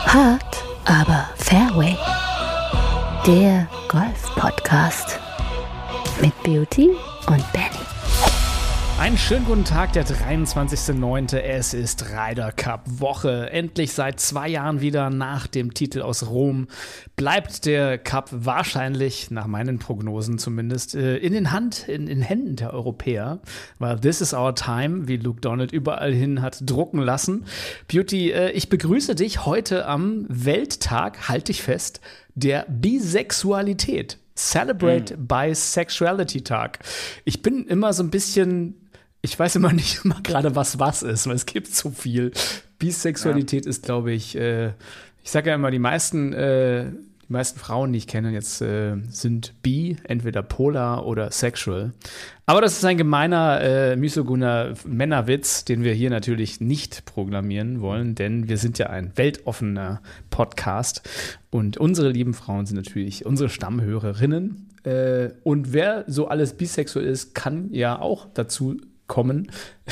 Hard, aber Fairway. Der Golf-Podcast mit Beauty und Benny. Einen schönen guten Tag, der 23.09. Es ist Ryder Cup Woche. Endlich seit 2 Jahren wieder nach dem Titel aus Rom bleibt der Cup wahrscheinlich, nach meinen Prognosen zumindest, in den Händen der Europäer. Weil this is our time, wie Luke Donald überall hin hat drucken lassen. Beauty, ich begrüße dich heute am Welttag, halt dich fest, der Bisexualität. Celebrate Bisexuality Tag. Ich bin immer so ein bisschen, ich weiß immer nicht immer gerade, was ist, weil es gibt so viel. Bisexualität ist, glaube ich, ich sage ja immer, die meisten Frauen, die ich kenne jetzt, sind bi, entweder polar oder sexual. Aber das ist ein gemeiner, misogyner Männerwitz, den wir hier natürlich nicht proklamieren wollen, denn wir sind ja ein weltoffener Podcast und unsere lieben Frauen sind natürlich unsere Stammhörerinnen. Und wer so alles bisexuell ist, kann ja auch dazu kommen.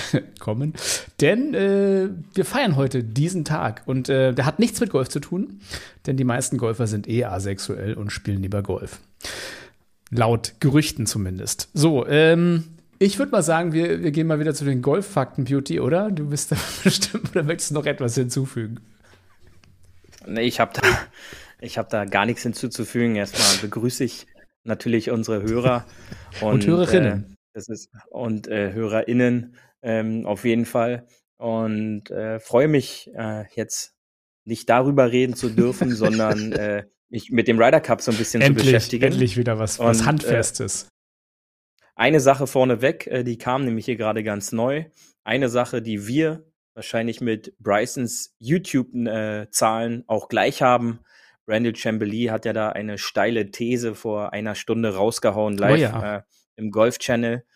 Denn wir feiern heute diesen Tag und der hat nichts mit Golf zu tun, denn die meisten Golfer sind asexuell und spielen lieber Golf. Laut Gerüchten zumindest. So, ich würde mal sagen, wir gehen mal wieder zu den Golffakten, Beauty, oder? Du bist da bestimmt, oder möchtest du noch etwas hinzufügen? Nee, ich hab da gar nichts hinzuzufügen. Erstmal begrüße ich natürlich unsere Hörer und Hörerinnen. HörerInnen auf jeden Fall. Und freue mich jetzt nicht darüber reden zu dürfen, sondern mich mit dem Ryder Cup so ein bisschen zu beschäftigen. Endlich wieder was Handfestes. Eine Sache vorneweg, die kam nämlich hier gerade ganz neu. Eine Sache, die wir wahrscheinlich mit Brysons YouTube-Zahlen auch gleich haben. Brandel Chamblee hat ja da eine steile These vor einer Stunde rausgehauen, live im Golf-Channel,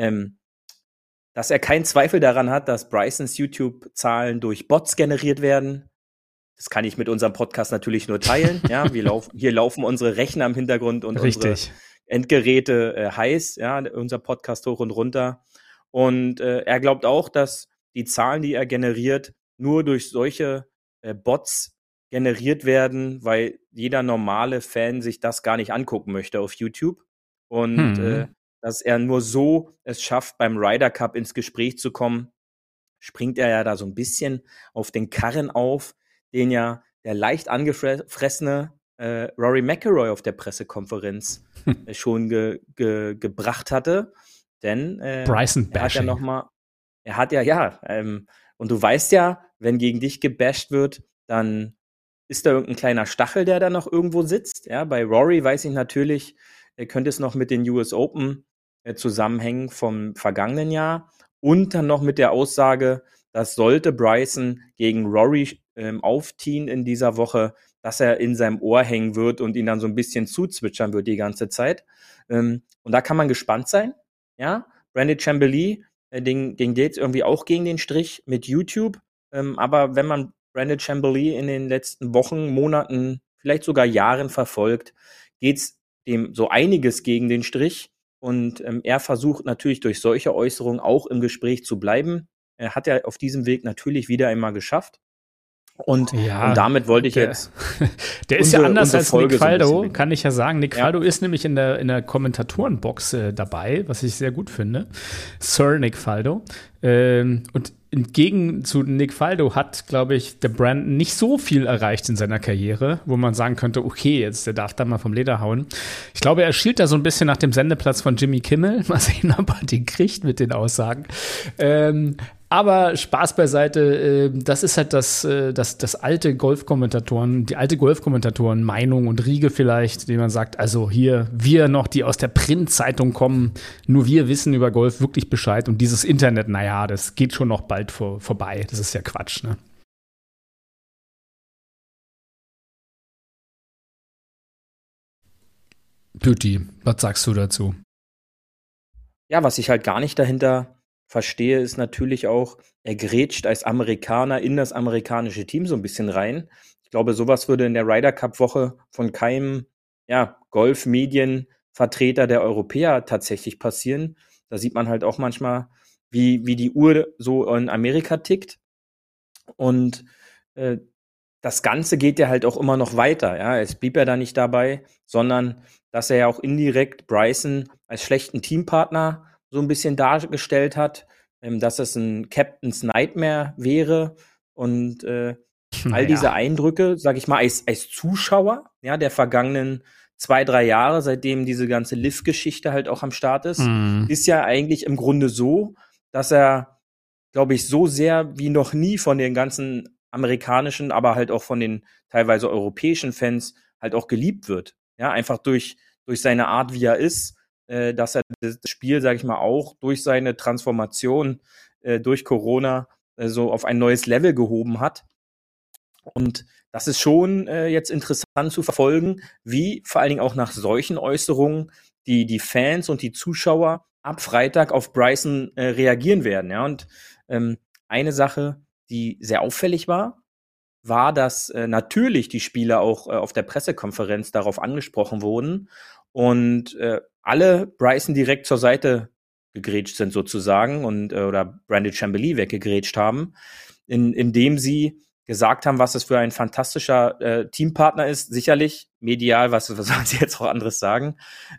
dass er keinen Zweifel daran hat, dass Brysons YouTube-Zahlen durch Bots generiert werden. Das kann ich mit unserem Podcast natürlich nur teilen. Ja, hier laufen unsere Rechner im Hintergrund und unsere Endgeräte heiß, ja, unser Podcast hoch und runter. Und er glaubt auch, dass die Zahlen, die er generiert, nur durch solche Bots generiert werden, weil jeder normale Fan sich das gar nicht angucken möchte auf YouTube. Und dass er nur so es schafft, beim Ryder Cup ins Gespräch zu kommen, springt er ja da so ein bisschen auf den Karren auf, den ja der leicht angefressene Rory McIlroy auf der Pressekonferenz schon gebracht hatte. Denn Bryson Bashing. Und du weißt ja, wenn gegen dich gebasht wird, dann ist da irgendein kleiner Stachel, der da noch irgendwo sitzt. Ja, bei Rory weiß ich natürlich, könnte es noch mit den US Open zusammenhängen vom vergangenen Jahr und dann noch mit der Aussage, dass sollte Bryson gegen Rory aufziehen in dieser Woche, dass er in seinem Ohr hängen wird und ihn dann so ein bisschen zuzwitschern wird die ganze Zeit. Und da kann man gespannt sein. Ja, Brandel Chamblee, den geht's irgendwie auch gegen den Strich mit YouTube. Aber wenn man Brandel Chamblee in den letzten Wochen, Monaten, vielleicht sogar Jahren verfolgt, geht's dem so einiges gegen den Strich. Und er versucht natürlich durch solche Äußerungen auch im Gespräch zu bleiben. Er hat ja auf diesem Weg natürlich wieder einmal geschafft. Und damit wollte ich jetzt. Der ist ja anders als Nick Faldo, kann ich ja sagen. Nick Faldo ist nämlich in der Kommentatorenbox dabei, was ich sehr gut finde. Sir Nick Faldo. Und entgegen zu Nick Faldo hat, glaube ich, der Brandon nicht so viel erreicht in seiner Karriere, wo man sagen könnte, okay, jetzt der darf da mal vom Leder hauen. Ich glaube, er schielt da so ein bisschen nach dem Sendeplatz von Jimmy Kimmel. Mal sehen, ob er den kriegt mit den Aussagen. Aber Spaß beiseite, das ist halt das alte die alte Golfkommentatoren-Meinung und Riege vielleicht, die man sagt, also hier, wir noch, die aus der Printzeitung kommen, nur wir wissen über Golf wirklich Bescheid und dieses Internet, naja, das geht schon noch bald vorbei. Das ist ja Quatsch, ne? Beauty, was sagst du dazu? Ja, was ich halt gar nicht dahinter verstehe, ist natürlich auch, er grätscht als Amerikaner in das amerikanische Team so ein bisschen rein. Ich glaube, sowas würde in der Ryder Cup Woche von keinem Golf-Medien-Vertreter der Europäer tatsächlich passieren. Da sieht man halt auch manchmal, wie die Uhr so in Amerika tickt. Und das Ganze geht ja halt auch immer noch weiter. Ja, es blieb ja da nicht dabei, sondern dass er ja auch indirekt Bryson als schlechten Teampartner so ein bisschen dargestellt hat, dass es ein Captain's Nightmare wäre und all diese Eindrücke, sag ich mal, als Zuschauer, ja, der vergangenen 2-3 Jahre, seitdem diese ganze Liv-Geschichte halt auch am Start ist, ist ja eigentlich im Grunde so, dass er, glaube ich, so sehr wie noch nie von den ganzen amerikanischen, aber halt auch von den teilweise europäischen Fans halt auch geliebt wird. Ja, einfach durch seine Art, wie er ist, dass er das Spiel, sag ich mal, auch durch seine Transformation durch Corona so auf ein neues Level gehoben hat. Und das ist schon jetzt interessant zu verfolgen, wie vor allen Dingen auch nach solchen Äußerungen die Fans und die Zuschauer ab Freitag auf Bryson reagieren werden. Ja, und eine Sache, die sehr auffällig war, dass natürlich die Spieler auch auf der Pressekonferenz darauf angesprochen wurden und alle Bryson direkt zur Seite gegrätscht sind sozusagen und oder Brandon Chambly weggegrätscht haben, indem sie gesagt haben, was es für ein fantastischer Teampartner ist. Sicherlich medial, was sollen sie jetzt auch anderes sagen,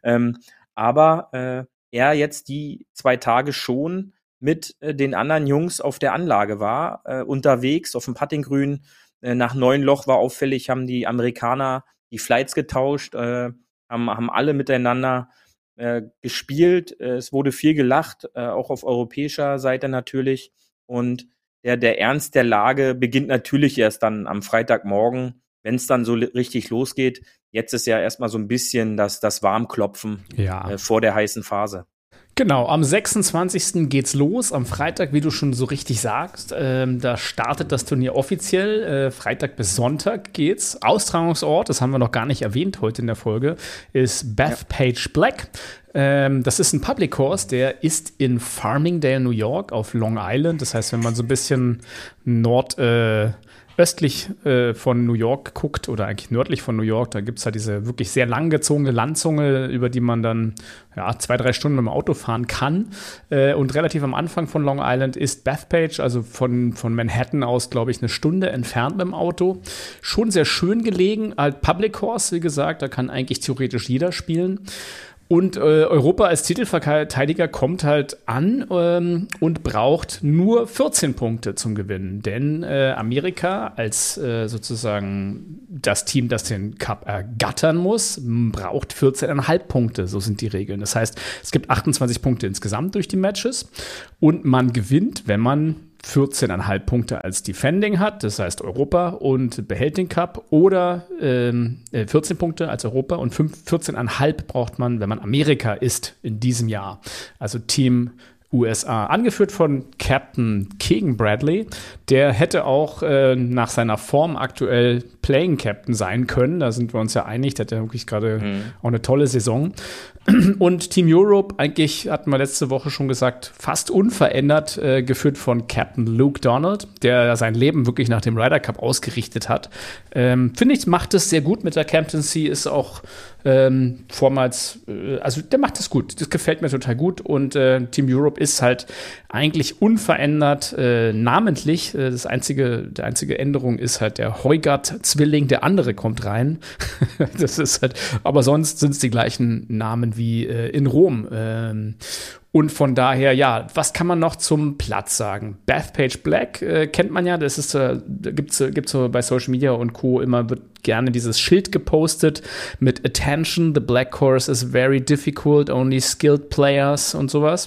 aber er jetzt die 2 Tage schon mit den anderen Jungs auf der Anlage war, unterwegs auf dem Puttinggrün. Nach 9 Loch war auffällig, haben die Amerikaner die Flights getauscht, haben alle miteinander gespielt. Es wurde viel gelacht, auch auf europäischer Seite natürlich. Und der Ernst der Lage beginnt natürlich erst dann am Freitagmorgen, wenn es dann so richtig losgeht. Jetzt ist ja erstmal so ein bisschen das Warmklopfen vor der heißen Phase. Genau, am 26. geht's los, am Freitag, wie du schon so richtig sagst. Da startet das Turnier offiziell. Freitag bis Sonntag geht's. Austragungsort, das haben wir noch gar nicht erwähnt heute in der Folge, ist Bethpage Black. Das ist ein Public Course, der ist in Farmingdale, New York, auf Long Island. Das heißt, wenn man so ein bisschen östlich von New York guckt oder eigentlich nördlich von New York, da gibt es halt diese wirklich sehr langgezogene Landzunge, über die man dann 2-3 Stunden mit dem Auto fahren kann. Und relativ am Anfang von Long Island ist Bethpage, also von Manhattan aus, glaube ich, 1 Stunde entfernt mit dem Auto. Schon sehr schön gelegen, halt Public Course, wie gesagt, da kann eigentlich theoretisch jeder spielen. Und Europa als Titelverteidiger kommt halt an und braucht nur 14 Punkte zum Gewinnen. Denn Amerika als sozusagen das Team, das den Cup ergattern muss, braucht 14,5 Punkte. So sind die Regeln. Das heißt, es gibt 28 Punkte insgesamt durch die Matches. Und man gewinnt, wenn man 14,5 Punkte als Defending hat, das heißt Europa, und behält den Cup, oder 14 Punkte als Europa und 14,5 braucht man, wenn man Amerika ist in diesem Jahr. Also Team USA, angeführt von Captain Keegan Bradley. Der hätte auch nach seiner Form aktuell Playing Captain sein können. Da sind wir uns ja einig. Der hat ja wirklich gerade auch eine tolle Saison. Und Team Europe, eigentlich hatten wir letzte Woche schon gesagt, fast unverändert, geführt von Captain Luke Donald, der sein Leben wirklich nach dem Ryder Cup ausgerichtet hat. Finde ich, macht es sehr gut mit der Captaincy, ist auch vormals, also der macht das gut, das gefällt mir total gut, und Team Europe ist halt eigentlich unverändert, namentlich. Die einzige Änderung ist halt der Højgaard-Zwilling, der andere kommt rein. Das ist halt, aber sonst sind es die gleichen Namen wie in Rom. Und von daher, ja, was kann man noch zum Platz sagen? Bethpage Black kennt man ja, das ist, gibt's so bei Social Media und Co. immer, wird gerne dieses Schild gepostet mit Attention, the black course is very difficult, only skilled players und sowas.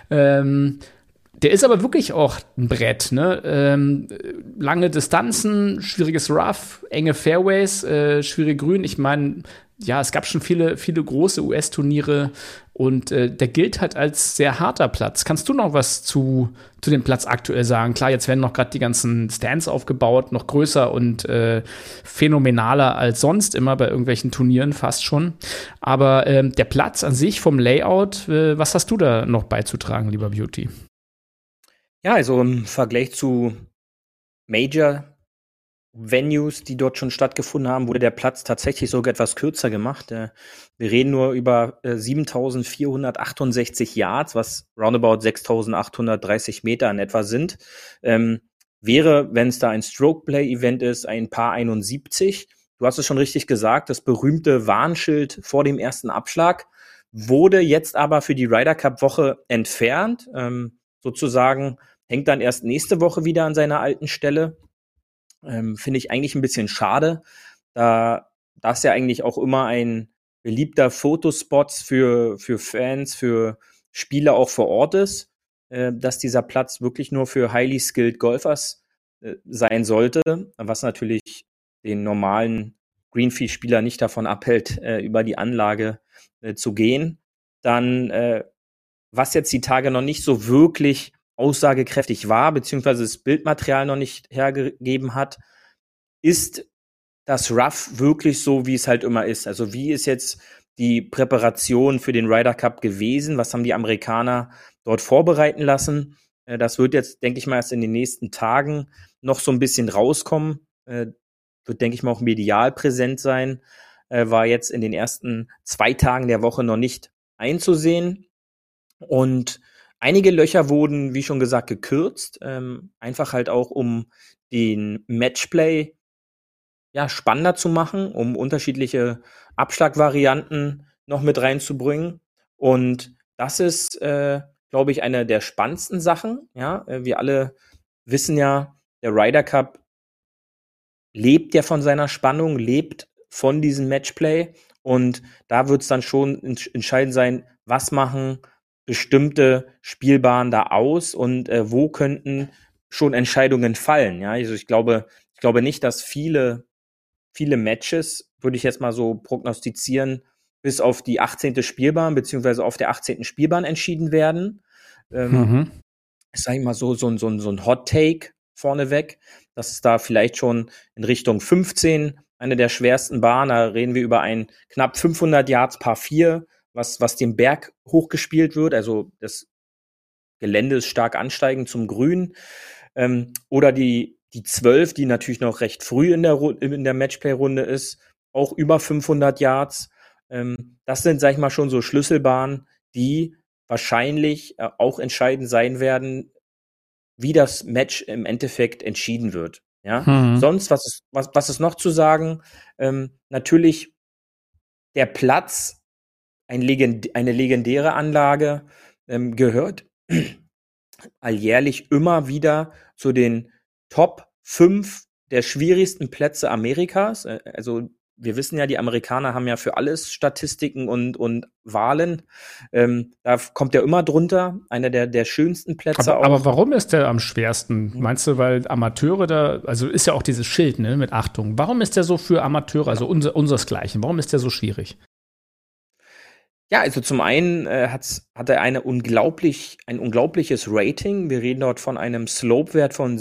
Der ist aber wirklich auch ein Brett, ne? Lange Distanzen, schwieriges Rough, enge Fairways, schwierige Grün. Ich meine, ja, es gab schon viele große US-Turniere, und der gilt halt als sehr harter Platz. Kannst du noch was zu dem Platz aktuell sagen? Klar, jetzt werden noch gerade die ganzen Stands aufgebaut, noch größer und phänomenaler als sonst immer bei irgendwelchen Turnieren fast schon. Aber der Platz an sich vom Layout, was hast du da noch beizutragen, lieber Beauty? Ja, also im Vergleich zu Major-Venues, die dort schon stattgefunden haben, wurde der Platz tatsächlich sogar etwas kürzer gemacht. Wir reden nur über 7.468 Yards, was roundabout 6.830 Meter in etwa sind. wäre, wenn es da ein Stroke-Play-Event ist, ein Paar 71. Du hast es schon richtig gesagt, das berühmte Warnschild vor dem ersten Abschlag wurde jetzt aber für die Ryder Cup-Woche entfernt. Sozusagen hängt dann erst nächste Woche wieder an seiner alten Stelle. Finde ich eigentlich ein bisschen schade, da das ja eigentlich auch immer ein beliebter Fotospot für Fans, für Spieler auch vor Ort ist, dass dieser Platz wirklich nur für highly skilled Golfers sein sollte, was natürlich den normalen Greenfee-Spieler nicht davon abhält, über die Anlage zu gehen. Dann, was jetzt die Tage noch nicht so wirklich aussagekräftig war, beziehungsweise das Bildmaterial noch nicht hergegeben hat, ist das Rough wirklich so, wie es halt immer ist? Also wie ist jetzt die Präparation für den Ryder Cup gewesen? Was haben die Amerikaner dort vorbereiten lassen? Das wird jetzt, denke ich mal, erst in den nächsten Tagen noch so ein bisschen rauskommen. Wird, denke ich mal, auch medial präsent sein. War jetzt in den ersten 2 Tagen der Woche noch nicht einzusehen. Und einige Löcher wurden, wie schon gesagt, gekürzt. Einfach halt auch, um den Matchplay spannender zu machen, um unterschiedliche Abschlagvarianten noch mit reinzubringen. Und das ist, glaube ich, eine der spannendsten Sachen. Ja, wir alle wissen ja, der Ryder Cup lebt ja von seiner Spannung, lebt von diesem Matchplay. Und da wird es dann schon entscheidend sein, was machen bestimmte Spielbahnen da aus und wo könnten schon Entscheidungen fallen. Ja, also ich glaube nicht, dass viele Matches, würde ich jetzt mal so prognostizieren, bis auf die 18. Spielbahn beziehungsweise auf der 18. Spielbahn entschieden werden. Sag ich mal so ein Hot Take vorneweg, dass es da vielleicht schon in Richtung 15 eine der schwersten Bahnen, da reden wir über ein knapp 500 Yards Par 4, was den Berg hochgespielt wird, also das Gelände ist stark ansteigend zum Grün, oder die 12, die natürlich noch recht früh in der Matchplay-Runde ist, auch über 500 Yards. Das sind, sag ich mal, schon so Schlüsselbahnen, die wahrscheinlich auch entscheidend sein werden, wie das Match im Endeffekt entschieden wird. Ja? Sonst, was ist noch zu sagen? Natürlich der Platz, eine legendäre Anlage, gehört alljährlich immer wieder zu den Top 5 der schwierigsten Plätze Amerikas. Also wir wissen ja, die Amerikaner haben ja für alles Statistiken und Wahlen. Da kommt der immer drunter, einer der schönsten Plätze. Aber warum ist der am schwersten? Meinst du, weil Amateure da, also ist ja auch dieses Schild, ne, mit Achtung. Warum ist der so für Amateure, also unsersgleichen, warum ist der so schwierig? Ja, also zum einen hat er ein unglaubliches Rating. Wir reden dort von einem Slope-Wert von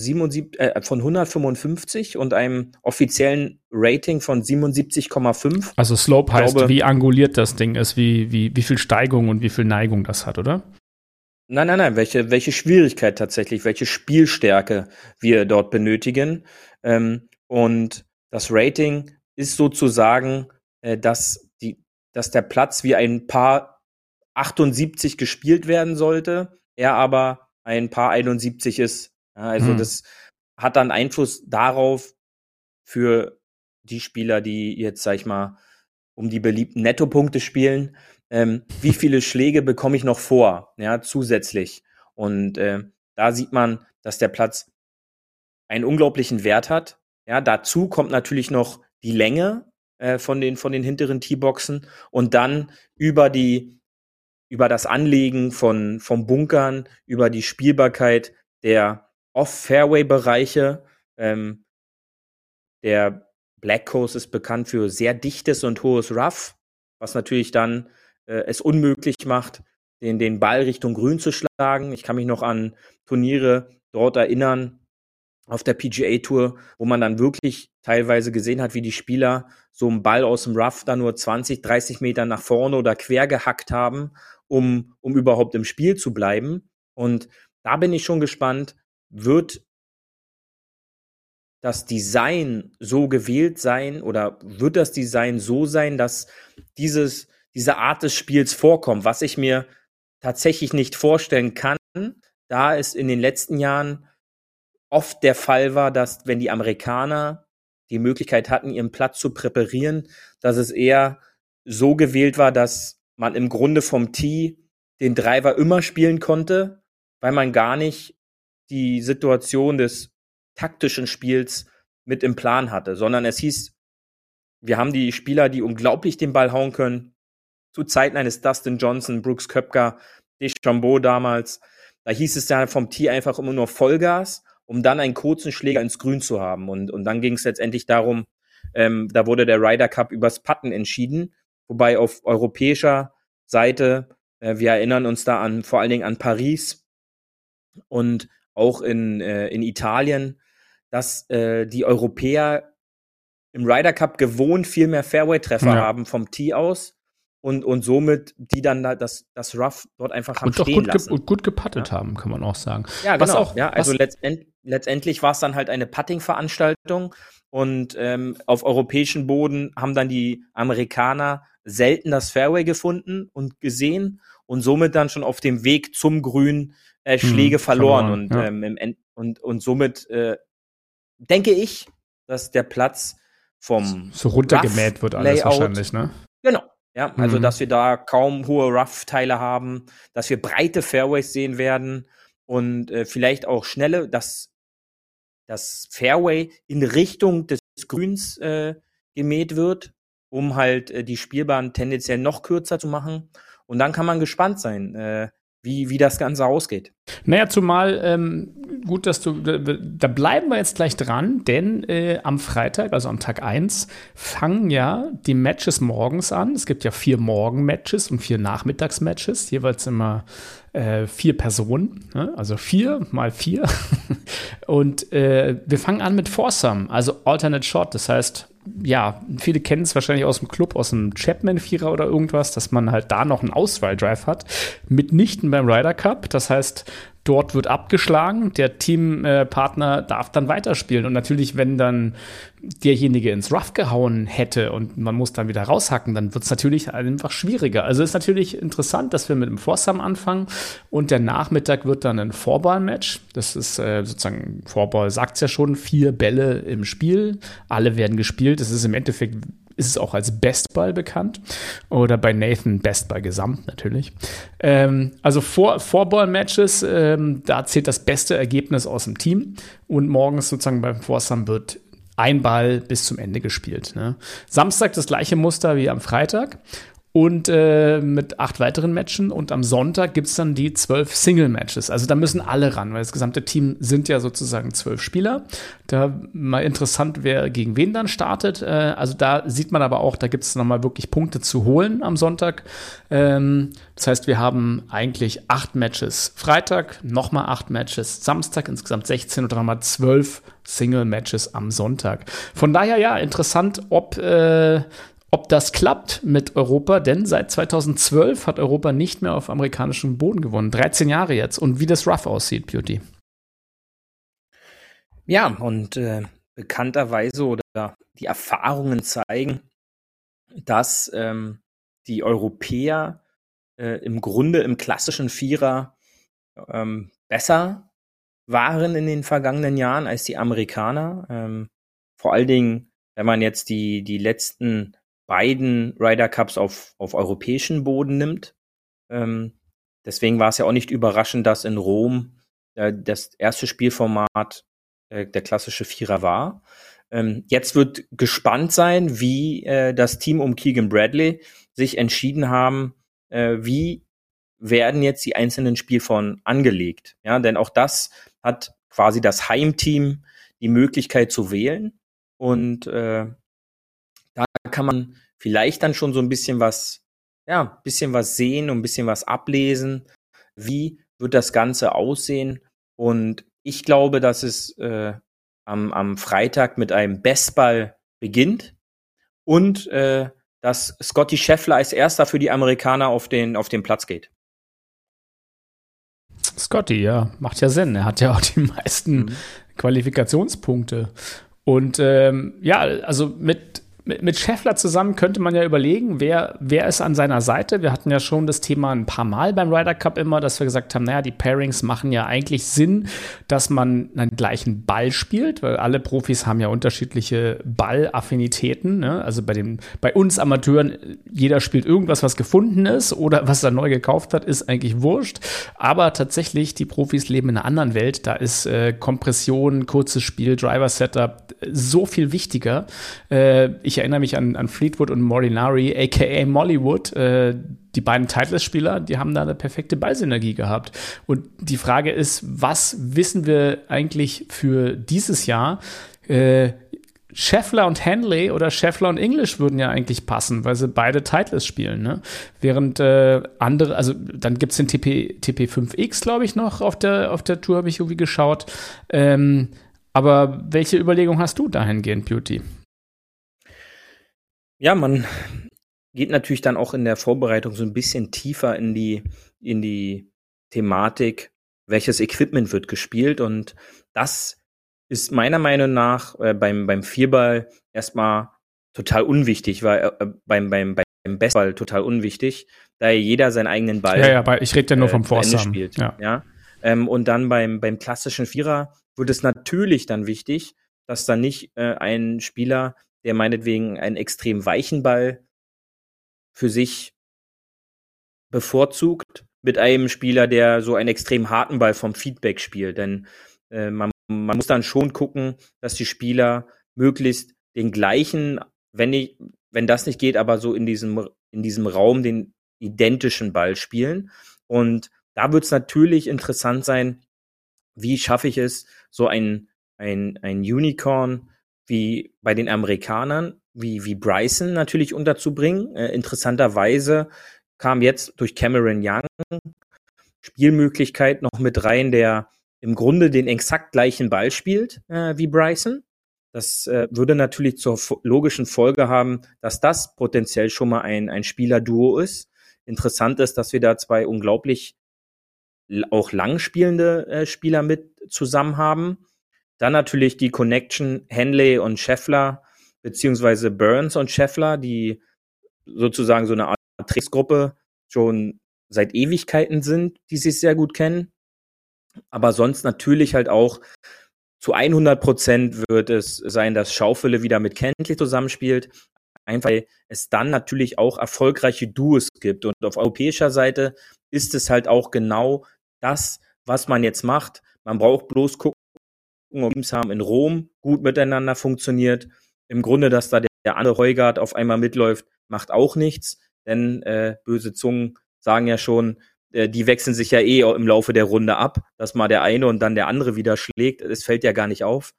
155 und einem offiziellen Rating von 77,5. Also Slope heißt, wie anguliert das Ding ist, wie viel Steigung und wie viel Neigung das hat, oder? Nein, welche Schwierigkeit tatsächlich, welche Spielstärke wir dort benötigen. Und das Rating ist sozusagen, dass der Platz wie ein Paar 78 gespielt werden sollte, er aber ein Paar 71 ist. Ja, also das hat dann Einfluss darauf für die Spieler, die jetzt, sag ich mal, um die beliebten Nettopunkte spielen, wie viele Schläge bekomme ich noch vor, ja, zusätzlich. Und da sieht man, dass der Platz einen unglaublichen Wert hat. Ja, dazu kommt natürlich noch die Länge von den hinteren Teeboxen und dann über das Anlegen von Bunkern, über die Spielbarkeit der Off-Fairway-Bereiche. Der Black Coast ist bekannt für sehr dichtes und hohes Rough, was natürlich dann es unmöglich macht, den Ball Richtung Grün zu schlagen. Ich kann mich noch an Turniere dort erinnern, auf der PGA Tour, wo man dann wirklich teilweise gesehen hat, wie die Spieler so einen Ball aus dem Rough da nur 20, 30 Meter nach vorne oder quer gehackt haben, um überhaupt im Spiel zu bleiben. Und da bin ich schon gespannt, wird das Design so gewählt sein oder wird das Design so sein, dass diese Art des Spiels vorkommt, was ich mir tatsächlich nicht vorstellen kann, da es in den letzten Jahren oft der Fall war, dass wenn die Amerikaner die Möglichkeit hatten, ihren Platz zu präparieren, dass es eher so gewählt war, dass man im Grunde vom Tee den Driver immer spielen konnte, weil man gar nicht die Situation des taktischen Spiels mit im Plan hatte, sondern es hieß, wir haben die Spieler, die unglaublich den Ball hauen können, zu Zeiten eines Dustin Johnson, Brooks Koepka, DeChambeau damals, da hieß es dann vom Tee einfach immer nur Vollgas, um dann einen kurzen Schläger ins Grün zu haben. Und dann ging es letztendlich darum, da wurde der Ryder Cup übers Putten entschieden, wobei auf europäischer Seite, wir erinnern uns da vor allen Dingen an Paris und auch in Italien, dass die Europäer im Ryder Cup gewohnt viel mehr Fairway-Treffer haben vom Tee aus und somit die dann das Rough dort einfach haben stehen lassen. Und gut geputtet haben, kann man auch sagen. Ja, genau. Also letztendlich war es dann halt eine Putting-Veranstaltung und auf europäischem Boden haben dann die Amerikaner selten das Fairway gefunden und gesehen und somit dann schon auf dem Weg zum Grün Schläge verloren. Und somit denke ich, dass der Platz vom so runtergemäht wird alles Layout, wahrscheinlich, ne? Genau. Ja, also dass wir da kaum hohe Rough-Teile haben, dass wir breite Fairways sehen werden und vielleicht auch schnelle, dass das Fairway in Richtung des Grüns gemäht wird, um halt die Spielbahn tendenziell noch kürzer zu machen. Und dann kann man gespannt sein, wie das Ganze ausgeht. Naja, zumal, gut, dass da bleiben wir jetzt gleich dran, denn am Freitag, also am Tag 1, fangen ja die Matches morgens an. Es gibt ja 4 Morgen-Matches und 4 Nachmittags-Matches, jeweils immer 4 Personen, ne? Also 4 mal 4. Und wir fangen an mit Foursome, also Alternate Shot, das heißt, ja, viele kennen es wahrscheinlich aus dem Club, aus dem Chapman-Vierer oder irgendwas, dass man halt da noch einen Auswahl-Drive hat. Mitnichten beim Ryder Cup. Das heißt, dort wird abgeschlagen, der Teampartner darf dann weiterspielen. Und natürlich, wenn dann derjenige ins Rough gehauen hätte und man muss dann wieder raushacken, dann wird es natürlich einfach schwieriger. Also ist natürlich interessant, dass wir mit dem Foursome anfangen und der Nachmittag wird dann ein Four-Ball-Match. Das ist sozusagen, Four-Ball sagt es ja schon, 4 Bälle im Spiel, alle werden gespielt. Das ist im Endeffekt, ist es auch als Bestball bekannt oder bei Nathan Bestball Gesamt natürlich. Also Four-Ball-Matches, da zählt das beste Ergebnis aus dem Team und morgens sozusagen beim Foursome wird ein Ball bis zum Ende gespielt. Ne? Samstag das gleiche Muster wie am Freitag und mit 8 weiteren Matchen und am Sonntag gibt es dann die 12 Single-Matches. Also da müssen alle ran, weil das gesamte Team sind ja sozusagen 12 Spieler. Da mal interessant, wer gegen wen dann startet. Also da sieht man aber auch, da gibt es nochmal wirklich Punkte zu holen am Sonntag. Das heißt, wir haben eigentlich 8 Matches Freitag, nochmal 8 Matches Samstag, insgesamt 16 und dann nochmal 12 Single-Matches am Sonntag. Von daher ja, interessant, ob das klappt mit Europa, denn seit 2012 hat Europa nicht mehr auf amerikanischem Boden gewonnen. 13 Jahre jetzt. Und wie das Rough aussieht, Beauty. Ja, und bekannterweise oder die Erfahrungen zeigen, dass die Europäer im Grunde im klassischen Vierer besser waren in den vergangenen Jahren als die Amerikaner. Vor allen Dingen, wenn man jetzt die letzten beiden Ryder Cups auf europäischen Boden nimmt. Deswegen war es ja auch nicht überraschend, dass in Rom das erste Spielformat der klassische Vierer war. Jetzt wird gespannt sein, wie das Team um Keegan Bradley sich entschieden haben, wie werden jetzt die einzelnen Spielformen angelegt. Ja, denn auch das hat quasi das Heimteam die Möglichkeit zu wählen und da kann man vielleicht dann schon so ein bisschen was sehen und ein bisschen was ablesen. Wie wird das Ganze aussehen? Und ich glaube, dass es am Freitag mit einem Bestball beginnt und dass Scottie Scheffler als erster für die Amerikaner auf den Platz geht. Scottie, ja, macht ja Sinn. Er hat ja auch die meisten Qualifikationspunkte. Und also mit Mit Scheffler zusammen könnte man ja überlegen, wer ist an seiner Seite. Wir hatten ja schon das Thema ein paar Mal beim Ryder Cup immer, dass wir gesagt haben, naja, die Pairings machen ja eigentlich Sinn, dass man einen gleichen Ball spielt, weil alle Profis haben ja unterschiedliche Ballaffinitäten. Ne? Also bei uns Amateuren, jeder spielt irgendwas, was gefunden ist oder was er neu gekauft hat, ist eigentlich wurscht. Aber tatsächlich, die Profis leben in einer anderen Welt. Da ist Kompression, kurzes Spiel, Driver-Setup so viel wichtiger. Ich erinnere mich an Fleetwood und Molinari, a.k.a. Mollywood, die beiden Titleist-Spieler, die haben da eine perfekte Ballsynergie gehabt. Und die Frage ist, was wissen wir eigentlich für dieses Jahr? Scheffler und Henley oder Scheffler und English würden ja eigentlich passen, weil sie beide Titleist spielen, ne? Während andere, also dann gibt's den TP5X, glaube ich, noch auf der Tour, habe ich irgendwie geschaut. Aber welche Überlegung hast du dahingehend, Beauty? Ja, man geht natürlich dann auch in der Vorbereitung so ein bisschen tiefer in die Thematik, welches Equipment wird gespielt. Und das ist meiner Meinung nach beim Vierball erstmal total unwichtig, weil beim Bestball total unwichtig, da jeder seinen eigenen Ball aber ich rede ja nur vom Foursome spielt. Ja. Und dann beim klassischen Vierer wird es natürlich dann wichtig, dass dann nicht ein Spieler, der meinetwegen einen extrem weichen Ball für sich bevorzugt, mit einem Spieler, der so einen extrem harten Ball vom Feedback spielt. Denn man muss dann schon gucken, dass die Spieler möglichst den gleichen, wenn das nicht geht, aber so in diesem Raum den identischen Ball spielen. Und da wird es natürlich interessant sein, wie schaffe ich es, so ein Unicorn wie bei den Amerikanern, wie Bryson natürlich unterzubringen. Interessanterweise kam jetzt durch Cameron Young Spielmöglichkeit noch mit rein, der im Grunde den exakt gleichen Ball spielt wie Bryson. Das würde natürlich zur logischen Folge haben, dass das potenziell schon mal ein Spielerduo ist. Interessant ist, dass wir da zwei unglaublich auch lang spielende Spieler mit zusammen haben. Dann natürlich die Connection Henley und Scheffler, beziehungsweise Burns und Scheffler, die sozusagen so eine Art Trainingsgruppe schon seit Ewigkeiten sind, die sich sehr gut kennen. Aber sonst natürlich halt auch zu 100% wird es sein, dass Schaufele wieder mit Kentley zusammenspielt. Einfach, weil es dann natürlich auch erfolgreiche Duos gibt. Und auf europäischer Seite ist es halt auch genau das, was man jetzt macht. Man braucht bloß gucken, ob Teams haben in Rom gut miteinander funktioniert. Im Grunde, dass da der andere Højgaard auf einmal mitläuft, macht auch nichts. Denn böse Zungen sagen ja schon, die wechseln sich ja im Laufe der Runde ab, dass mal der eine und dann der andere wieder schlägt. Es fällt ja gar nicht auf.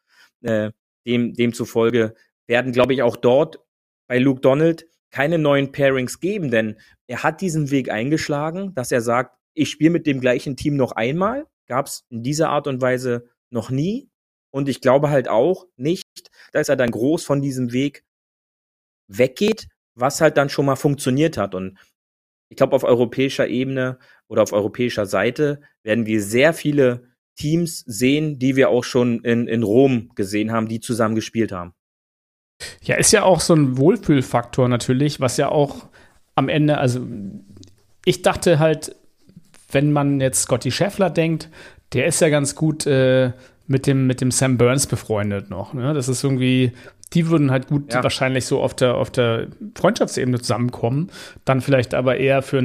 Demzufolge werden, glaube ich, auch dort bei Luke Donald keine neuen Pairings geben, denn er hat diesen Weg eingeschlagen, dass er sagt, ich spiele mit dem gleichen Team noch einmal. Gab es in dieser Art und Weise noch nie. Und ich glaube halt auch nicht, dass er dann groß von diesem Weg weggeht, was halt dann schon mal funktioniert hat. Und ich glaube, auf europäischer Ebene oder auf europäischer Seite werden wir sehr viele Teams sehen, die wir auch schon in Rom gesehen haben, die zusammen gespielt haben. Ja, ist ja auch so ein Wohlfühlfaktor natürlich, was ja auch am Ende, also ich dachte halt, wenn man jetzt Scottie Scheffler denkt, der ist ja ganz gut mit dem Sam Burns befreundet noch. Ne? Das ist irgendwie, die würden halt gut wahrscheinlich so auf der Freundschaftsebene zusammenkommen. Dann vielleicht aber eher für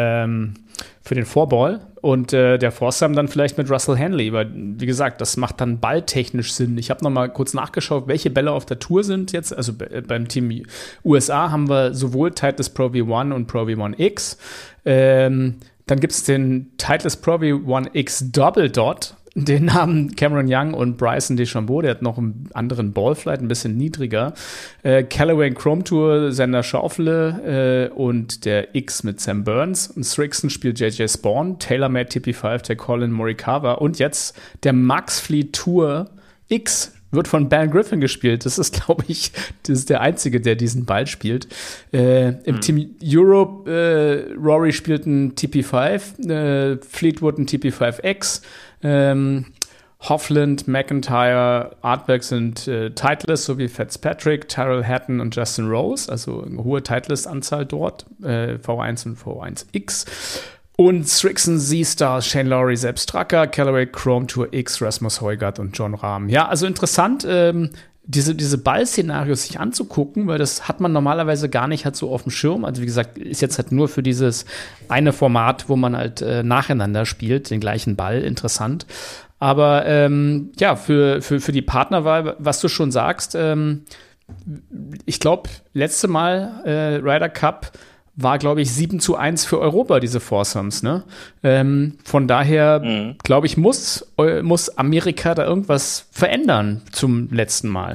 den Fourball und der Foursome dann vielleicht mit Russell Henley. Weil, wie gesagt, das macht dann balltechnisch Sinn. Ich habe noch mal kurz nachgeschaut, welche Bälle auf der Tour sind jetzt. Also beim Team USA haben wir sowohl Titleist Pro V1 und Pro V1X. Dann gibt es den Titleist Pro V1X Double Dot. Den haben Cameron Young und Bryson DeChambeau, der hat noch einen anderen Ballflight, ein bisschen niedriger. Callaway Chrome Tour, Xander Schauffele und der X mit Sam Burns. Und Srixon spielt JJ Spawn, TaylorMade TP5, der Colin Morikawa. Und jetzt der Max Fleet Tour X wird von Ben Griffin gespielt. Das ist, glaube ich, der Einzige, der diesen Ball spielt. Im Team Europe, Rory spielt ein TP5, Fleetwood ein TP5X, Hovland, McIntyre, Artberg sind Titleist, sowie Fitzpatrick, Tyrrell Hatton und Justin Rose, also eine hohe Titleist-Anzahl dort, V1 und V1X. Und Strixon, Z-Stars, Shane Lowry, Sepp Strucker, Callaway, Chrome Tour X, Rasmus Højgaard und John Rahm. Ja, also interessant, diese Ball-Szenarios sich anzugucken, weil das hat man normalerweise gar nicht halt so auf dem Schirm. Also wie gesagt, ist jetzt halt nur für dieses eine Format, wo man halt nacheinander spielt, den gleichen Ball, interessant. Aber ja, für die Partnerwahl, was du schon sagst, ich glaube, letzte Mal Ryder Cup war, glaube ich, 7:1 für Europa, diese Foursomes, ne? Von daher, glaube ich, muss Amerika da irgendwas verändern zum letzten Mal.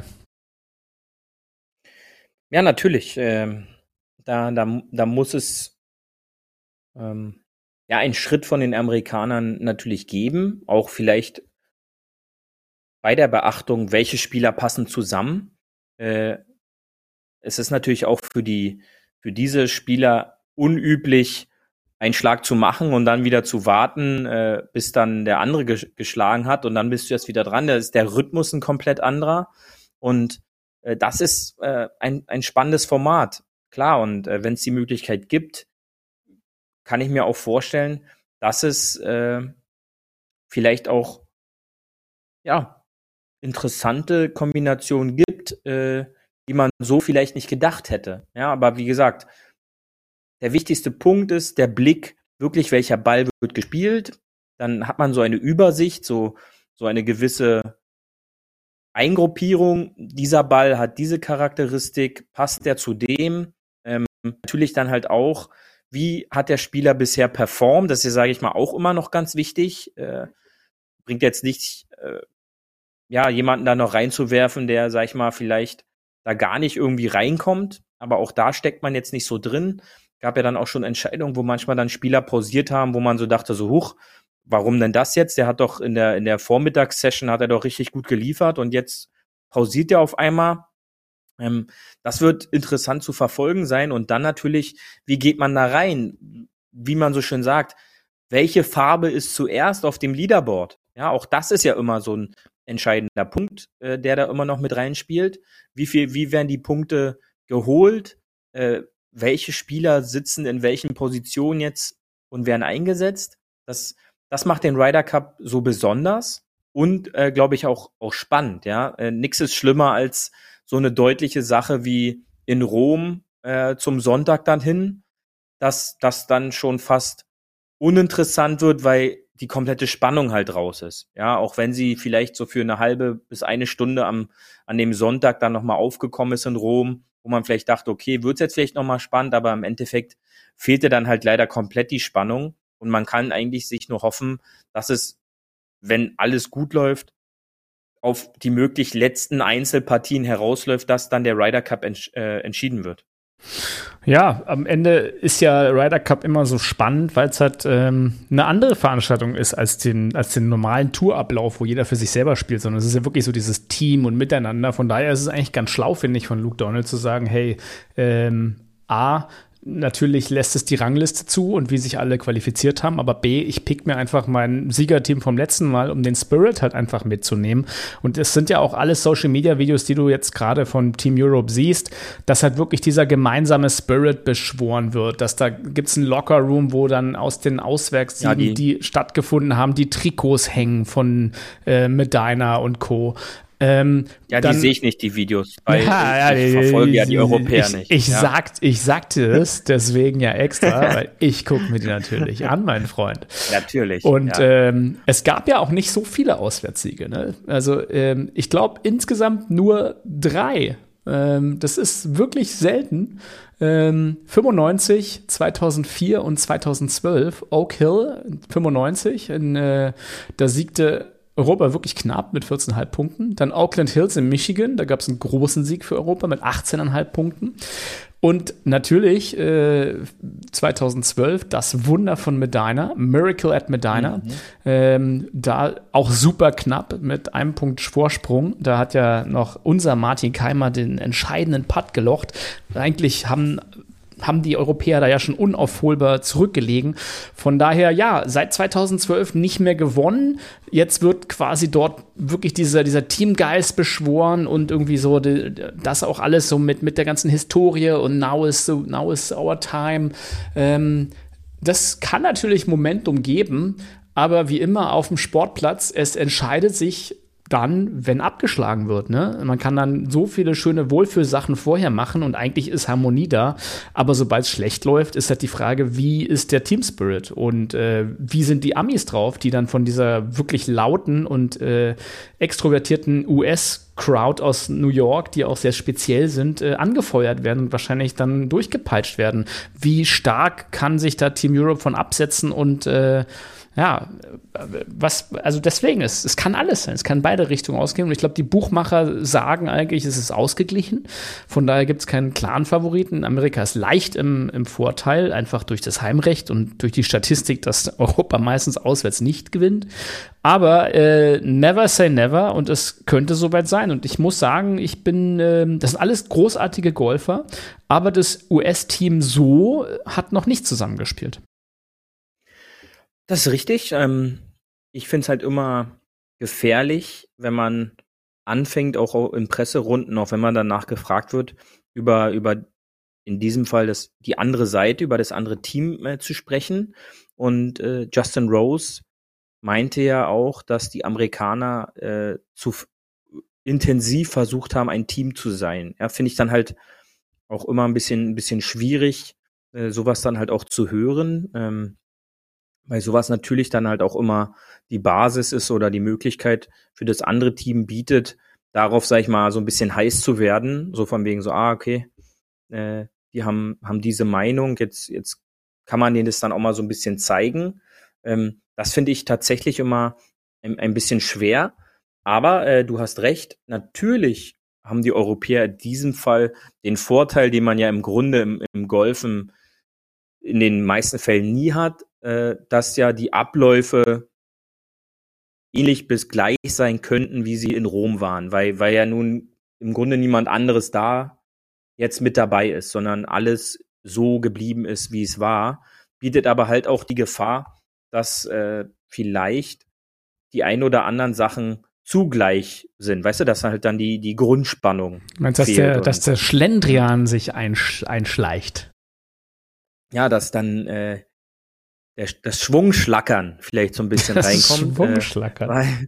Ja, natürlich. Da muss es ja einen Schritt von den Amerikanern natürlich geben, auch vielleicht bei der Beachtung, welche Spieler passen zusammen. Es ist natürlich auch für diese Spieler unüblich, einen Schlag zu machen und dann wieder zu warten, bis dann der andere geschlagen hat und dann bist du jetzt wieder dran. Da ist der Rhythmus ein komplett anderer und das ist ein spannendes Format, klar. Und wenn es die Möglichkeit gibt, kann ich mir auch vorstellen, dass es vielleicht auch ja interessante Kombinationen gibt, die man so vielleicht nicht gedacht hätte. Ja, aber wie gesagt, der wichtigste Punkt ist der Blick, wirklich welcher Ball wird gespielt. Dann hat man so eine Übersicht, so eine gewisse Eingruppierung. Dieser Ball hat diese Charakteristik, passt der zu dem? Natürlich dann halt auch, wie hat der Spieler bisher performt? Das ist, sage ich mal, auch immer noch ganz wichtig. Bringt jetzt nicht, jemanden da noch reinzuwerfen, der, sag ich mal, vielleicht da gar nicht irgendwie reinkommt, aber auch da steckt man jetzt nicht so drin. Gab ja dann auch schon Entscheidungen, wo manchmal dann Spieler pausiert haben, wo man so dachte, so huch, warum denn das jetzt? Der hat doch in der Vormittagssession hat er doch richtig gut geliefert und jetzt pausiert er auf einmal. Das wird interessant zu verfolgen sein und dann natürlich, wie geht man da rein? Wie man so schön sagt, welche Farbe ist zuerst auf dem Leaderboard? Ja, auch das ist ja immer so ein entscheidender Punkt, der da immer noch mit reinspielt. Wie werden die Punkte geholt? Welche Spieler sitzen in welchen Positionen jetzt und werden eingesetzt? Das macht den Ryder Cup so besonders und, glaube ich, auch spannend. Ja, nix ist schlimmer als so eine deutliche Sache wie in Rom zum Sonntag dann hin, dass das dann schon fast uninteressant wird, weil die komplette Spannung halt raus ist. Ja, auch wenn sie vielleicht so für eine halbe bis eine Stunde an dem Sonntag dann nochmal aufgekommen ist in Rom, wo man vielleicht dachte, okay, wird's jetzt vielleicht nochmal spannend, aber im Endeffekt fehlte dann halt leider komplett die Spannung und man kann eigentlich sich nur hoffen, dass es, wenn alles gut läuft, auf die möglich letzten Einzelpartien herausläuft, dass dann der Ryder Cup entschieden wird. Ja, am Ende ist ja Ryder Cup immer so spannend, weil es halt eine andere Veranstaltung ist als den normalen Tourablauf, wo jeder für sich selber spielt, sondern es ist ja wirklich so dieses Team und Miteinander. Von daher ist es eigentlich ganz schlau, finde ich, von Luke Donald zu sagen, hey, natürlich lässt es die Rangliste zu und wie sich alle qualifiziert haben, aber B, ich pick mir einfach mein Siegerteam vom letzten Mal, um den Spirit halt einfach mitzunehmen. Und es sind ja auch alles Social-Media-Videos, die du jetzt gerade von Team Europe siehst, dass halt wirklich dieser gemeinsame Spirit beschworen wird, dass da gibt's einen Locker-Room, wo dann aus den Auswärtssiegen, die stattgefunden haben, die Trikots hängen von Medina und Co. Die sehe ich nicht, die Videos, weil ich verfolge ja die Europäer nicht. Ich sagte es deswegen ja extra, weil ich gucke mir die natürlich an, mein Freund. Natürlich. Und es gab ja auch nicht so viele Auswärtssiege. Ne? Also ich glaube insgesamt nur 3. Das ist wirklich selten. 95, 2004 und 2012. Oak Hill 95. Da siegte Europa wirklich knapp mit 14,5 Punkten. Dann Auckland Hills in Michigan, da gab es einen großen Sieg für Europa mit 18,5 Punkten. Und natürlich 2012 das Wunder von Medina, Miracle at Medina. Da auch super knapp mit einem Punkt Vorsprung. Da hat ja noch unser Martin Keimer den entscheidenden Putt gelocht. Eigentlich haben haben die Europäer da ja schon unaufholbar zurückgelegen. Von daher, ja, seit 2012 nicht mehr gewonnen. Jetzt wird quasi dort wirklich dieser Teamgeist beschworen und irgendwie so das auch alles so mit der ganzen Historie und now is our time. Das kann natürlich Momentum geben, aber wie immer auf dem Sportplatz, es entscheidet sich dann, wenn abgeschlagen wird, ne? Man kann dann so viele schöne Wohlfühlsachen vorher machen und eigentlich ist Harmonie da, aber sobald es schlecht läuft, ist halt die Frage, wie ist der Teamspirit und wie sind die Amis drauf, die dann von dieser wirklich lauten und extrovertierten US-Crowd aus New York, die auch sehr speziell sind, angefeuert werden und wahrscheinlich dann durchgepeitscht werden. Wie stark kann sich da Team Europe von absetzen und also deswegen, es kann alles sein, es kann in beide Richtungen ausgehen und ich glaube, die Buchmacher sagen eigentlich, es ist ausgeglichen, von daher gibt es keinen klaren Favoriten. Amerika ist leicht im Vorteil, einfach durch das Heimrecht und durch die Statistik, dass Europa meistens auswärts nicht gewinnt, aber never say never und es könnte soweit sein und ich muss sagen, das sind alles großartige Golfer, aber das US-Team hat noch nicht zusammengespielt. Das ist richtig. Ich finde es halt immer gefährlich, wenn man anfängt, auch in Presserunden, auch wenn man danach gefragt wird, über in diesem Fall die andere Seite, über das andere Team zu sprechen. Und Justin Rose meinte ja auch, dass die Amerikaner zu intensiv versucht haben, ein Team zu sein. Ja, finde ich dann halt auch immer ein bisschen schwierig, sowas dann halt auch zu hören. Weil sowas natürlich dann halt auch immer die Basis ist oder die Möglichkeit für das andere Team bietet, darauf, sag ich mal, so ein bisschen heiß zu werden. So von wegen so, okay, die haben diese Meinung, jetzt kann man denen das dann auch mal so ein bisschen zeigen. Das finde ich tatsächlich immer ein bisschen schwer. Aber du hast recht, natürlich haben die Europäer in diesem Fall den Vorteil, den man ja im Grunde im Golfen in den meisten Fällen nie hat, dass ja die Abläufe ähnlich bis gleich sein könnten, wie sie in Rom waren, weil ja nun im Grunde niemand anderes da jetzt mit dabei ist, sondern alles so geblieben ist, wie es war, bietet aber halt auch die Gefahr, dass vielleicht die ein oder anderen Sachen zugleich sind. Weißt du, dass halt dann die Grundspannung meinst, dass der Schlendrian sich einschleicht? Ja, dass dann das Schwungschlackern vielleicht so ein bisschen reinkommt. Schwungschlackern.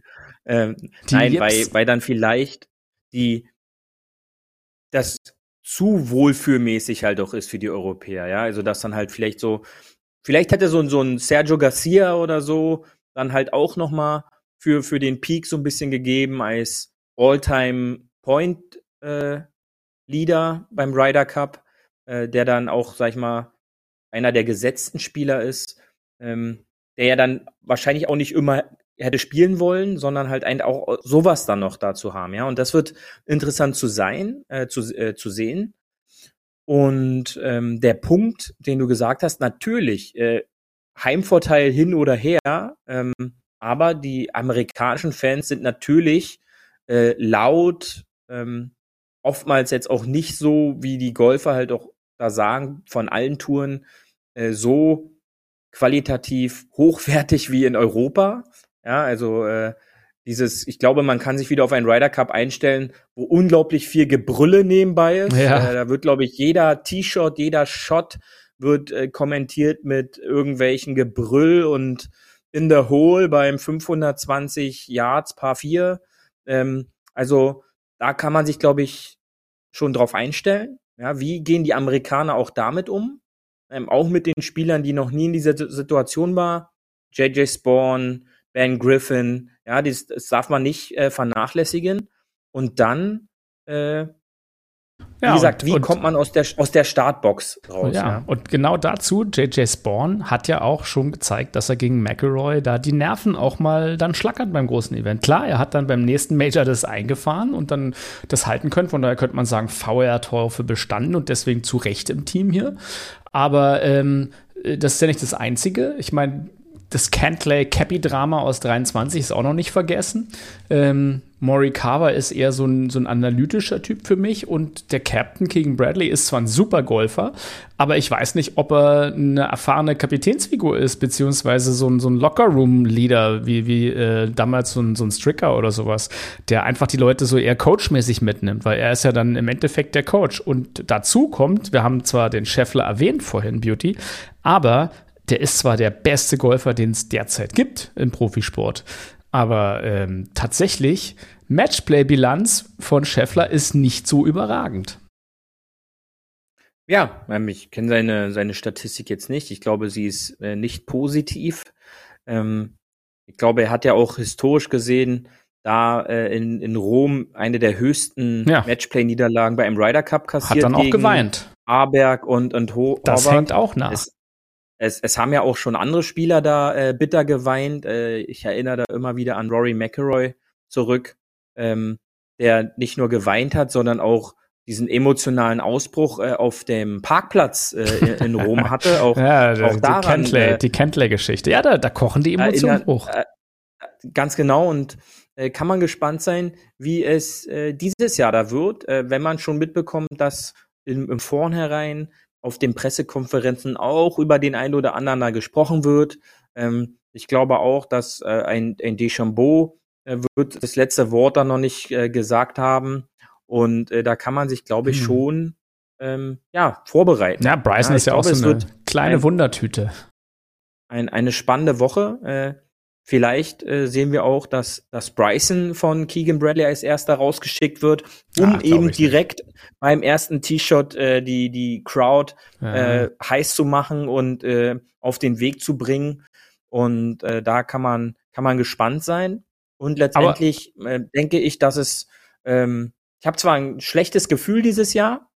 Weil dann vielleicht das zu wohlfühlmäßig halt auch ist für die Europäer, ja. Also dass dann halt vielleicht hätte so ein Sergio Garcia oder so dann halt auch noch mal für den Peak so ein bisschen gegeben als All-Time Point Leader beim Ryder Cup, der dann auch, sag ich mal, einer der gesetzten Spieler ist, der ja dann wahrscheinlich auch nicht immer hätte spielen wollen, sondern halt auch sowas dann noch dazu haben, ja. Und das wird interessant zu sehen. Und der Punkt, den du gesagt hast, natürlich Heimvorteil hin oder her, aber die amerikanischen Fans sind natürlich laut, oftmals jetzt auch nicht so, wie die Golfer halt auch da sagen, von allen Touren so qualitativ hochwertig wie in Europa. Ja, also ich glaube, man kann sich wieder auf einen Ryder Cup einstellen, wo unglaublich viel Gebrülle nebenbei ist. Ja. Da wird, glaube ich, jeder T-Shirt, jeder Shot wird kommentiert mit irgendwelchen Gebrüll und in the hole beim 520 Yards Par 4. Also da kann man sich, glaube ich, schon drauf einstellen. Ja, wie gehen die Amerikaner auch damit um? Auch mit den Spielern, die noch nie in dieser Situation waren. J.J. Spawn, Ben Griffin, ja, das darf man nicht vernachlässigen. Und dann, wie gesagt, wie kommt man aus der Startbox raus? Ja, und genau dazu, J.J. Spawn hat ja auch schon gezeigt, dass er gegen McIlroy da die Nerven auch mal dann schlackert beim großen Event. Klar, er hat dann beim nächsten Major das eingefahren und dann das halten können. Von daher könnte man sagen, VR-Teufe bestanden und deswegen zu Recht im Team hier. Aber das ist ja nicht das Einzige. Ich meine, das Cantlay-Cappy-Drama aus 23 ist auch noch nicht vergessen. Morikawa ist eher so ein analytischer Typ für mich und der Captain Keegan Bradley ist zwar ein super Golfer, aber ich weiß nicht, ob er eine erfahrene Kapitänsfigur ist, beziehungsweise so ein Lockerroom-Leader, wie damals so ein Stricker oder sowas, der einfach die Leute so eher coachmäßig mitnimmt, weil er ist ja dann im Endeffekt der Coach. Und dazu kommt, wir haben zwar den Scheffler erwähnt vorhin, Beauty, aber der ist zwar der beste Golfer, den es derzeit gibt im Profisport, aber tatsächlich, Matchplay-Bilanz von Scheffler ist nicht so überragend. Ja, ich kenne seine Statistik jetzt nicht. Ich glaube, sie ist nicht positiv. Ich glaube, er hat ja auch historisch gesehen da in Rom eine der höchsten Matchplay-Niederlagen bei einem Ryder Cup kassiert. Hat dann auch geweint. Aberg und Das hängt auch nach. Es haben ja auch schon andere Spieler da bitter geweint. Ich erinnere da immer wieder an Rory McIlroy zurück, der nicht nur geweint hat, sondern auch diesen emotionalen Ausbruch auf dem Parkplatz in Rom hatte. Auch daran, die Cantlay-Geschichte. Ja, da kochen die Emotionen hoch. Ganz genau. Und kann man gespannt sein, wie es dieses Jahr da wird, wenn man schon mitbekommt, dass im Vornherein auf den Pressekonferenzen auch über den einen oder anderen da gesprochen wird. Ich glaube auch, dass ein DeChambeau wird das letzte Wort da noch nicht gesagt haben. Und da kann man sich, glaube ich, schon vorbereiten. Ja, Bryson ist ja auch so eine kleine Wundertüte. Eine spannende Woche. Vielleicht sehen wir auch, dass Bryson von Keegan Bradley als erster rausgeschickt wird, um eben direkt beim ersten Tee-Shot die Crowd heiß zu machen und auf den Weg zu bringen. Und da kann man gespannt sein. Und letztendlich denke ich, dass es ich habe zwar ein schlechtes Gefühl dieses Jahr,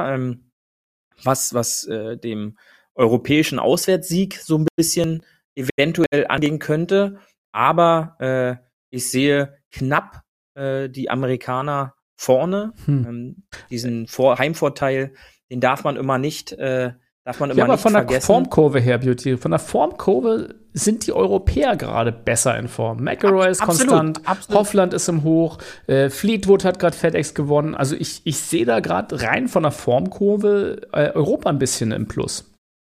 was dem europäischen Auswärtssieg so ein bisschen eventuell angehen könnte, aber ich sehe knapp die Amerikaner vorne. Diesen Heimvorteil, den darf man immer nicht aber von der Formkurve her, Beauty, von der Formkurve sind die Europäer gerade besser in Form. McIlroy ist konstant, Hovland ist im Hoch, Fleetwood hat gerade FedEx gewonnen. Also ich sehe da gerade rein von der Formkurve Europa ein bisschen im Plus.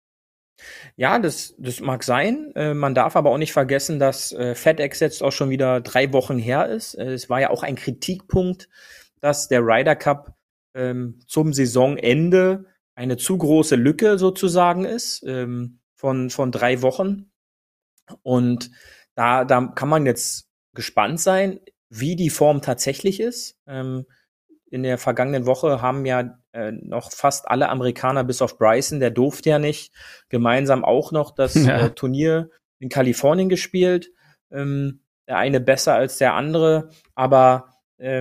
Ja, das mag sein. Man darf aber auch nicht vergessen, dass FedEx jetzt auch schon wieder 3 Wochen her ist. Es war ja auch ein Kritikpunkt, dass der Ryder Cup zum Saisonende eine zu große Lücke sozusagen ist von 3 Wochen. Und da kann man jetzt gespannt sein, wie die Form tatsächlich ist. In der vergangenen Woche haben ja noch fast alle Amerikaner bis auf Bryson, der durfte ja nicht, gemeinsam auch noch das Turnier in Kalifornien gespielt. Der eine besser als der andere. Aber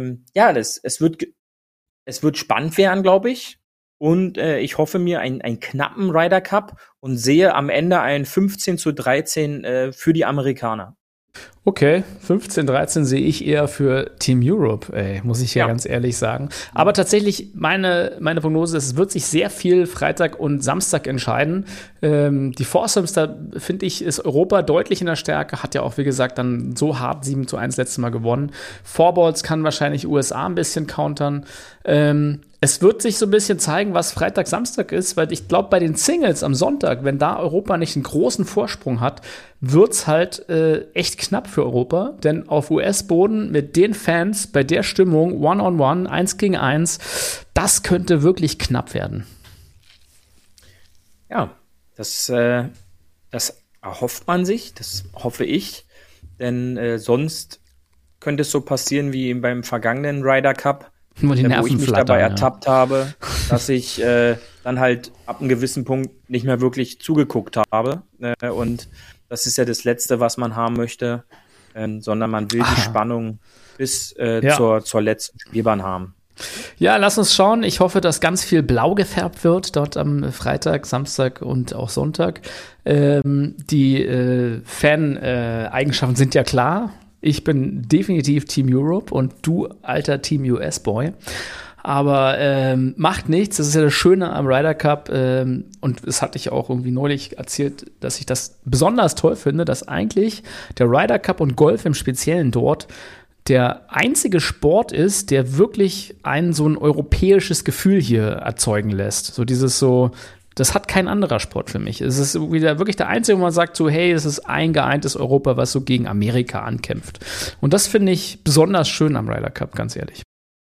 es wird spannend werden, glaube ich. Und ich hoffe mir einen knappen Ryder Cup und sehe am Ende ein 15:13 für die Amerikaner. Okay, 15-13 sehe ich eher für Team Europe, muss ich ja ganz ehrlich sagen. Aber tatsächlich, meine Prognose ist, es wird sich sehr viel Freitag und Samstag entscheiden. Die Foursomes, da finde ich, ist Europa deutlich in der Stärke, hat ja auch, wie gesagt, dann so hart 7:1 letztes Mal gewonnen. Fourballs kann wahrscheinlich USA ein bisschen countern. Es wird sich so ein bisschen zeigen, was Freitag, Samstag ist, weil ich glaube, bei den Singles am Sonntag, wenn da Europa nicht einen großen Vorsprung hat, wird's halt echt knapp für Europa. Denn auf US-Boden mit den Fans, bei der Stimmung, One-on-One, 1 gegen 1, das könnte wirklich knapp werden. Ja, das erhofft man sich, das hoffe ich. Denn sonst könnte es so passieren wie beim vergangenen Ryder Cup, wo ich mich dabei ertappt habe, dass ich dann halt ab einem gewissen Punkt nicht mehr wirklich zugeguckt habe. Und das ist ja das Letzte, was man haben möchte, sondern man will die Spannung bis zur letzten Spielbahn haben. Ja, lass uns schauen. Ich hoffe, dass ganz viel blau gefärbt wird dort am Freitag, Samstag und auch Sonntag. Die Fan-Eigenschaften sind ja klar. Ich bin definitiv Team Europe und du, alter Team US-Boy. Aber macht nichts. Das ist ja das Schöne am Ryder Cup. Und das hatte ich auch irgendwie neulich erzählt, dass ich das besonders toll finde, dass eigentlich der Ryder Cup und Golf im Speziellen dort der einzige Sport ist, der wirklich so ein europäisches Gefühl hier erzeugen lässt. Das hat kein anderer Sport für mich. Es ist wirklich der einzige, wo man sagt so, hey, es ist ein geeintes Europa, was so gegen Amerika ankämpft. Und das finde ich besonders schön am Ryder Cup, ganz ehrlich.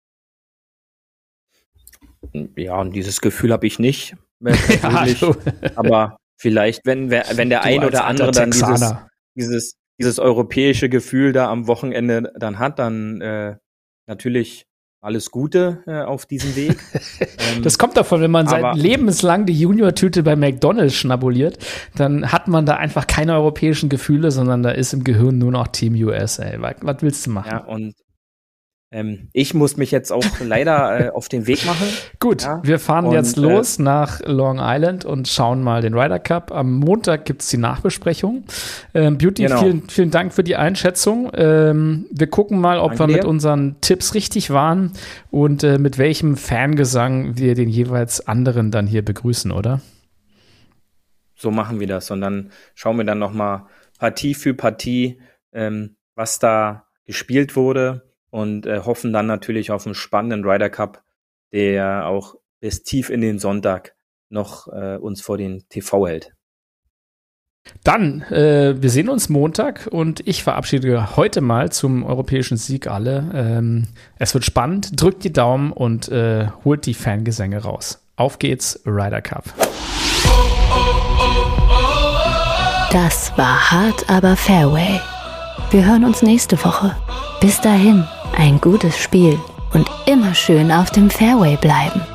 Ja, und dieses Gefühl habe ich nicht mehr persönlich. Ja, aber vielleicht, wenn der ein oder andere dann dieses europäische Gefühl da am Wochenende dann hat, dann natürlich alles Gute auf diesem Weg. Das kommt davon, wenn man sein lebenslang die Junior-Tüte bei McDonald's schnabuliert, dann hat man da einfach keine europäischen Gefühle, sondern da ist im Gehirn nur noch Team USA. Was willst du machen? Ja, und ich muss mich jetzt auch leider auf den Weg machen. Gut, ja, wir fahren jetzt los nach Long Island und schauen mal den Ryder Cup. Am Montag gibt es die Nachbesprechung. Beauty, genau. Vielen Dank für die Einschätzung. Wir gucken mal, ob wir mit unseren Tipps richtig waren und mit welchem Fangesang wir den jeweils anderen dann hier begrüßen, oder? So machen wir das und dann schauen wir dann nochmal Partie für Partie, was da gespielt wurde. Und hoffen dann natürlich auf einen spannenden Ryder Cup, der auch bis tief in den Sonntag noch uns vor den TV hält. Dann, wir sehen uns Montag und ich verabschiede heute mal zum europäischen Sieg alle. Es wird spannend, drückt die Daumen und holt die Fangesänge raus. Auf geht's, Ryder Cup. Das war hart, aber Fairway. Wir hören uns nächste Woche. Bis dahin. Ein gutes Spiel und immer schön auf dem Fairway bleiben.